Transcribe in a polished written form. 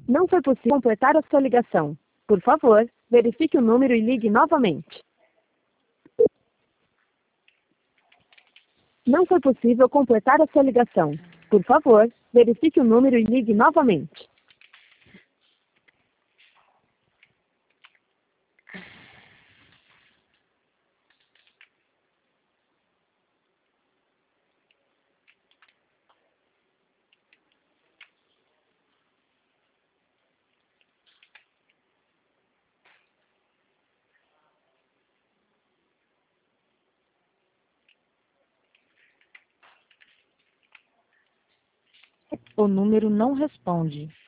Não foi possível completar a sua ligação. Por favor, verifique o número e ligue novamente. Não foi possível completar a sua ligação. Por favor, verifique o número e ligue novamente. O número não responde.